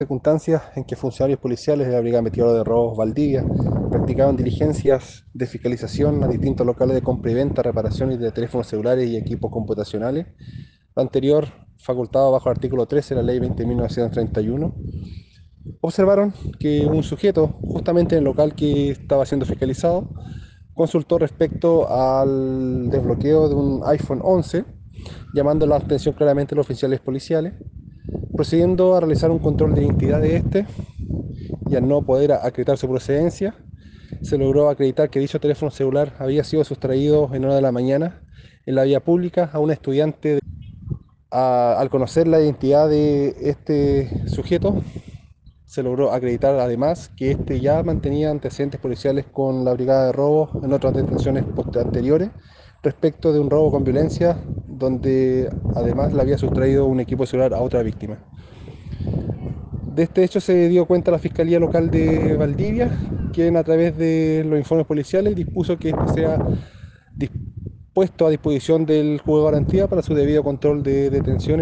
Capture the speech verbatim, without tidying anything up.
circunstancias en que funcionarios policiales de la Brigada Investigadora de Robos Valdivia practicaban diligencias de fiscalización a distintos locales de compra y venta, reparaciones de teléfonos celulares y equipos computacionales. Lo anterior, facultado bajo el artículo trece de la Ley veinte mil novecientos treinta y uno, observaron que un sujeto, justamente en el local que estaba siendo fiscalizado, consultó respecto al desbloqueo de un iPhone once, llamando la atención claramente a los oficiales policiales, procediendo a realizar un control de identidad de este y al no poder acreditar su procedencia, se logró acreditar que dicho teléfono celular había sido sustraído en hora de la mañana en la vía pública a un estudiante. De, a, al conocer la identidad de este sujeto, se logró acreditar además que este ya mantenía antecedentes policiales con la Brigada de Robos en otras detenciones anteriores respecto de un robo con violencia, donde además le había sustraído un equipo celular a otra víctima. De este hecho se dio cuenta la Fiscalía Local de Valdivia, quien a través de los informes policiales dispuso que este sea puesto a disposición del juez de garantía para su debido control de detención.